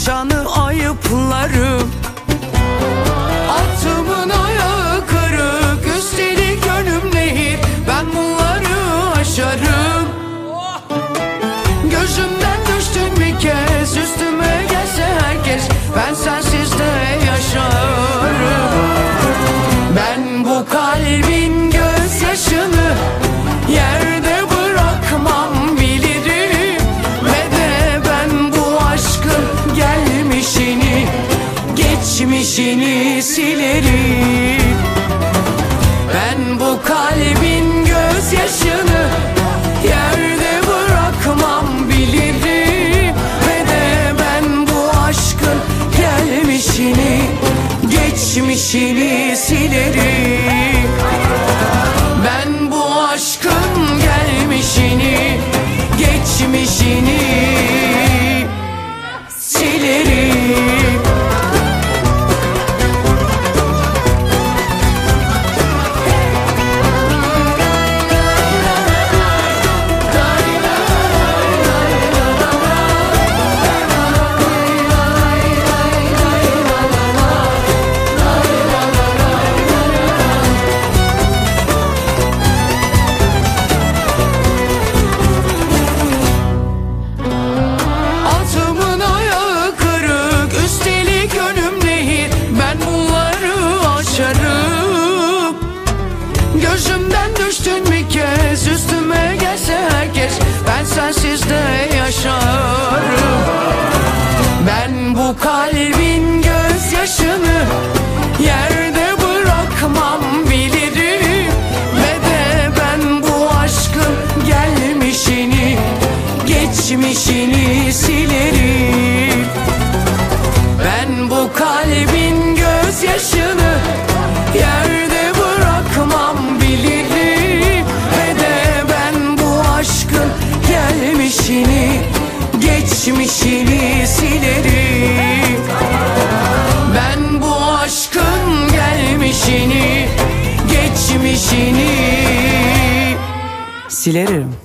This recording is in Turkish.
yaşanı ayıplarım. Atımın ayağı kırık, üstelik önüm nehir, ben bunları aşarım. Gözümden düştün bir kez, üstüme gelse herkes, ben sensiz de yaşarım. Ben bu kalbin gözyaşını yerde bırakmam bilirim. Ve de ben bu aşkın gelmişini, geçmişini silerim. Ben bu kalbin gözyaşını yerde bırakmam bilirim. Ve de ben bu aşkın gelmişini, geçmişini silerim. Ben bu aşkın gelmişini, geçmişini silerim. Gözümden düştün bir kez, üstüme gelse herkes, ben sensiz de yaşarım. Ben bu kalbin gözyaşını yerde bırakmam bilirim. Ve de ben bu aşkın gelmişini, geçmişini silerim. Ben bu kalbin gözyaşını yerde bırakmam bilirim. Ve de ben bu aşkın gelmişini, geçmişini silerim. Ben bu aşkın gelmişini, geçmişini silerim.